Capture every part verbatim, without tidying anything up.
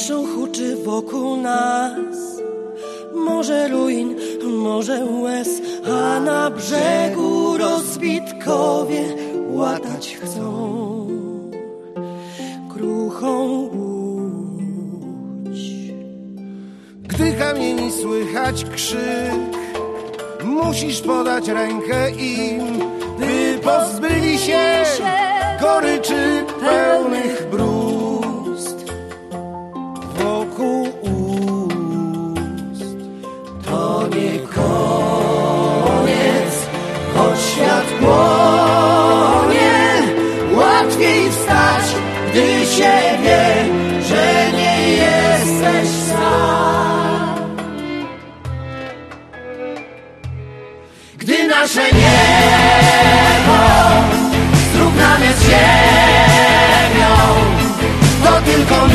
Cisza huczy wokół nas, morze ruin, morze łez, a na brzegu rozbitkowie łatać chcą kruchą łódź. Gdy kamieni słychać krzyk, musisz podać rękę im, by pozbyli się goryczy pełnych brust wokół ust. To nie koniec, choć świat płonie. Łatwiej wstać, gdy się wie, że nie jesteś sam. Gdy nasze niebo zrównane z ziemią, to tylko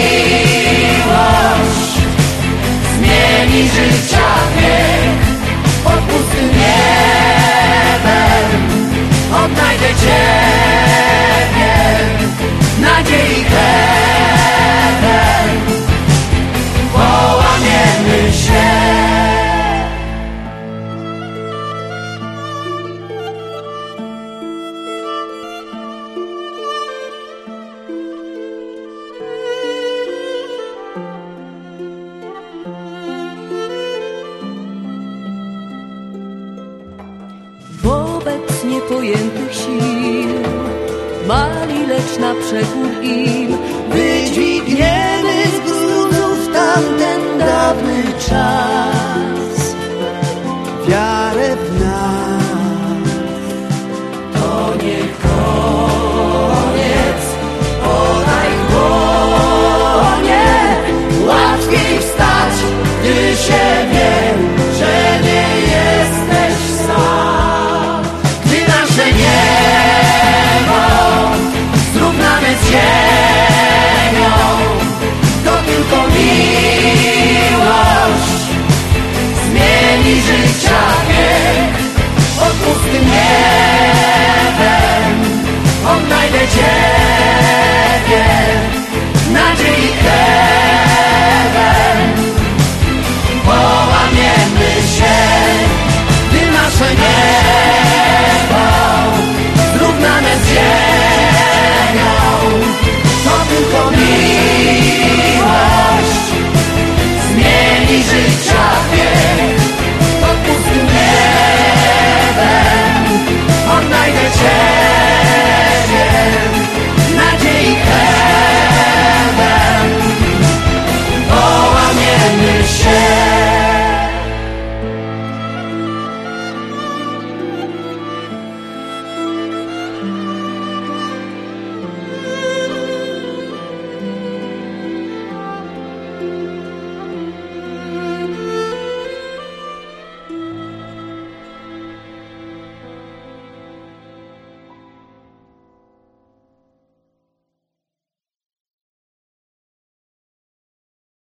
miłość zmieni życia bieg. Pod pustym niebem odnajdę Ciebie, nadziei chlebem połamiemy się. Wobec niepojętych sił, mali lecz na przekór im, wydźwigniemy z gruzów tamten dawny czas, wiarę w nas. To nie koniec, podaj dłonie. Łatwiej wstać, gdy się wie, że nie jesteś sam. Gdy nasze niebo zrównane z ziemią, to tylko miłość zmieni życia bieg. Pod pustym niebem odnajdę Cię.